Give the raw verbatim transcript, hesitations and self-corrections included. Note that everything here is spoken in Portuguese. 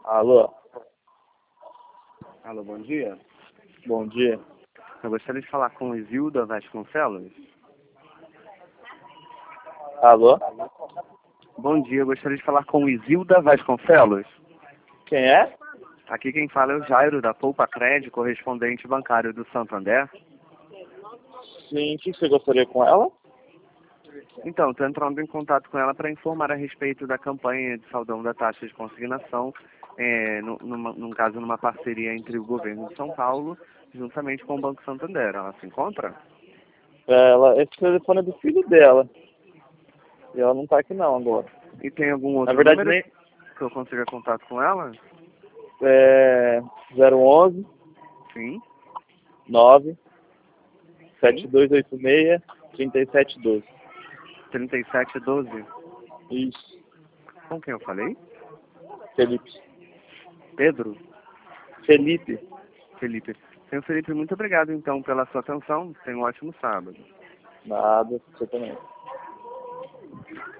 Alô? Alô, bom dia. Bom dia. Eu gostaria de falar com Isilda Vasconcelos. Alô? Bom dia, eu gostaria de falar com Isilda Vasconcelos. Quem é? Aqui quem fala é o Jairo, da Poupa Crédito, correspondente bancário do Santander. Sim, o que você gostaria com ela? Então, estou entrando em contato com ela para informar a respeito da campanha de saldão da taxa de consignação, é, no, numa, num caso, numa parceria entre o governo de São Paulo, juntamente com o Banco Santander. Ela se encontra? Ela, esse telefone é do filho dela. E ela não tá aqui não agora. E tem algum outro Na verdade, número nem... que eu consiga contato com ela? É... zero onze, Sim. nove, sete dois oito seis, três sete um dois. trinta e sete doze. Isso. Com quem eu falei? Felipe. Pedro? Felipe. Felipe. Senhor Felipe, muito obrigado então pela sua atenção. Tenha um ótimo sábado. Nada, você também.